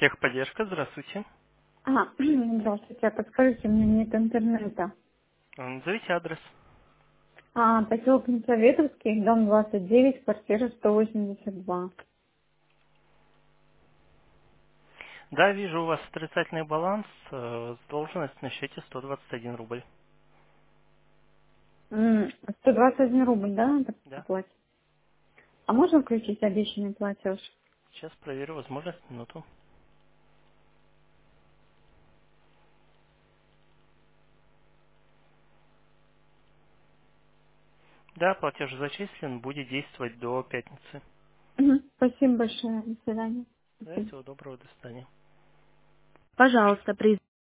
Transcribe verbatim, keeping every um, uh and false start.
Техподдержка, здравствуйте. А, здравствуйте, а подскажите, у меня нет интернета. А, Назовите адрес. А, поселок Советовский, дом двадцать девять, квартира сто восемьдесят два. Да, вижу, у вас отрицательный баланс, э, задолженность на счете сто двадцать один рубль. М, сто двадцать один рубль, да, надо Да. оплатить? А можно включить обещанный платеж? Сейчас проверю возможность, минуту. Да, платеж зачислен, будет действовать до пятницы. Мгм. Спасибо большое, до свидания. Да, Спасибо. всего доброго, до свидания. Пожалуйста, при